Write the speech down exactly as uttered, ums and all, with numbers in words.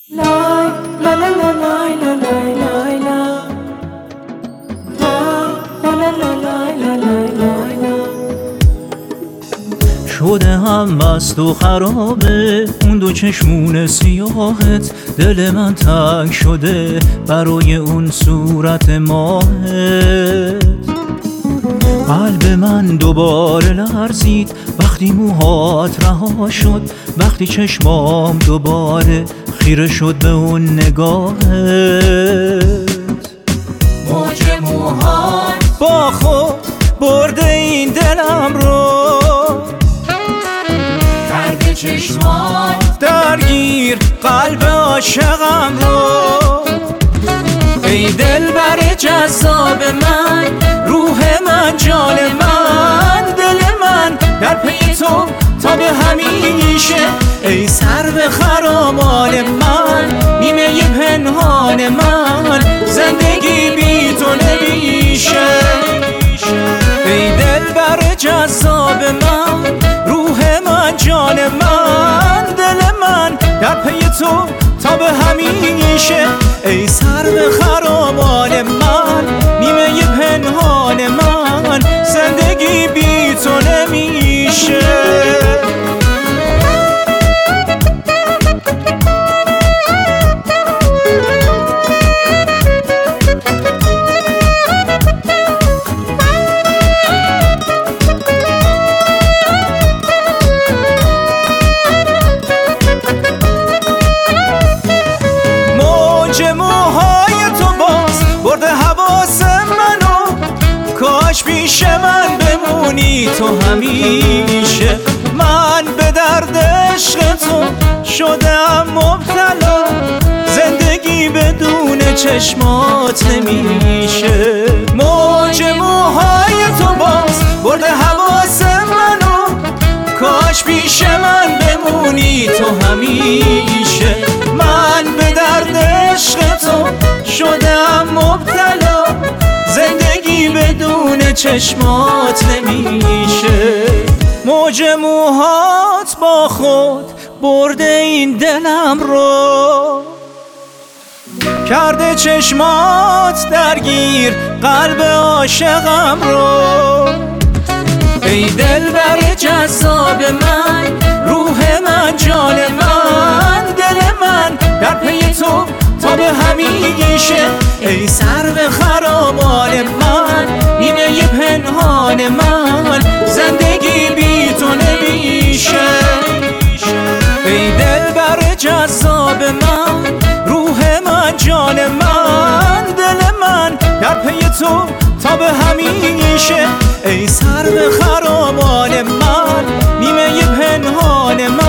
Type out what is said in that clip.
شده هم مست و خرابه اون دو چشمون سیاهت، دل من تنگ شده برای اون صورت ماهت. قلب من دوباره لرزید وقتی موهات رها شد، وقتی چشمام دوباره خیره شد به اون نگاهت. موج موهات با خود برده این دلم رو، درد چشمات درگیر قلب عاشقم رو. ای دلبر جذاب من، روح من، جان من، دل من در پی تو تا به همیشه. ای سرو خرامان من، نیمه پنهان من، زندگی بی تو نمیشه. ای دلبر جذاب من، روح من، جان من، دل من در پی تو تا به همیشه. ای سرو خرامان من، نیمه پنهان من، زندگی بی تو نمیشه. موهای تو باز برده حواس منو، کاش پیش من بمونی تو همیشه. من به درد عشق تو شدم مبتلا، زندگی بدون چشمات نمیشه. موج موهای تو باز برده حواس منو، کاش پیش من بمونی تو همیشه. من به درد عشق تو شدم مبتلا، زندگی بدون چشمات نمیشه. موج موهات با خود برده این دلم رو، کرده چشمات درگیر قلب عاشقم رو. ای دلبر جذاب من، روح من، جان من، دل من در پی تو تا به همیشه. ای سرو خرامان من، نیمه پنهان من، زندگی بی تو نمیشه. ای دلبر جذاب من، روح من، جان من، دل من در پی تو تا به همیشه. ای سرو خرامان من، نیمه پنهان من،